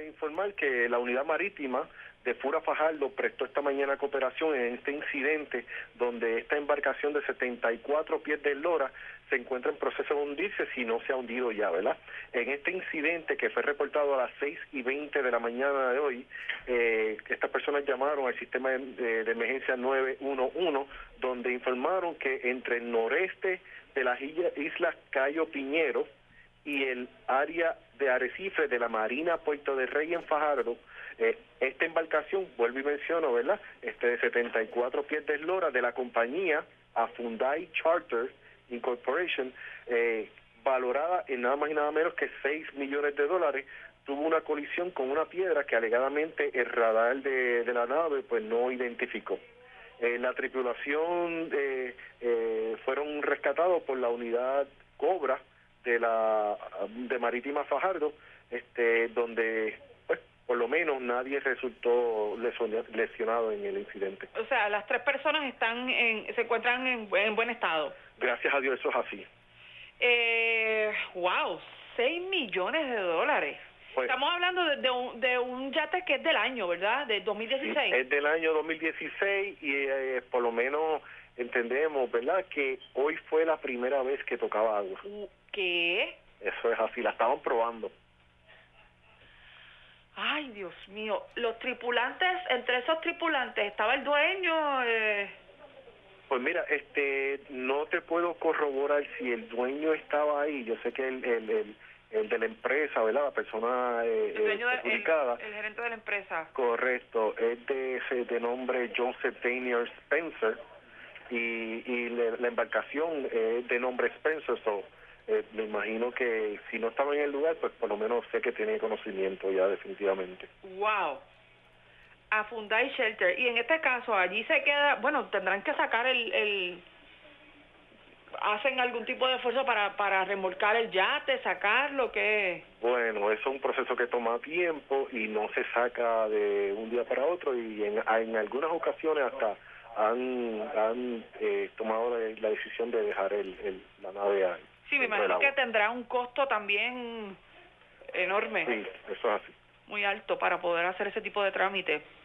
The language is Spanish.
informar que la unidad marítima de Fura Fajardo prestó esta mañana cooperación en este incidente donde esta embarcación de 74 pies de eslora se encuentra en proceso de hundirse si no se ha hundido ya, ¿verdad? En este incidente que fue reportado a las 6:20 de la mañana de hoy, estas personas llamaron al sistema de emergencia 911, donde informaron que entre el noreste de las islas Cayo Piñero y el área de Arrecife de la Marina Puerto de Rey en Fajardo, esta embarcación, vuelvo y menciono, ¿verdad?, de 74 pies de eslora de la compañía Afundai Charter Incorporation, valorada en nada más y nada menos que $6 millones, tuvo una colisión con una piedra que alegadamente el radar de la nave pues no identificó. La tripulación fueron rescatados por la unidad Cobra de Marítima Fajardo, donde pues por lo menos nadie resultó lesionado en el incidente. O sea, las 3 personas se encuentran en buen estado. Gracias a Dios eso es así. Wow, $6 millones. Pues, estamos hablando de un yate que es del año, ¿verdad? De 2016. Sí, es del año 2016 y por lo menos entendemos, ¿verdad?, que hoy fue la primera vez que tocaba agua. ¿Qué? Eso es así, la estaban probando. Ay, Dios mío. Los tripulantes, entre esos tripulantes, ¿estaba el dueño? Pues mira, no te puedo corroborar si el dueño estaba ahí. Yo sé que el de la empresa, ¿verdad?, la persona perjudicada. El gerente de la empresa. Correcto, es de nombre Joseph Daniel Spencer y la embarcación es de nombre Spencer, me imagino que si no estaba en el lugar, pues por lo menos sé que tiene conocimiento ya definitivamente. Wow. Afundai Shelter. Y en este caso, allí se queda, bueno, tendrán que sacar ¿hacen algún tipo de esfuerzo para remolcar el yate, sacarlo? ¿Qué? Bueno, eso es un proceso que toma tiempo y no se saca de un día para otro y en algunas ocasiones hasta han tomado la decisión de dejar la nave ahí. Sí, me imagino que tendrá un costo también enorme. Sí, eso es así. Muy alto para poder hacer ese tipo de trámite.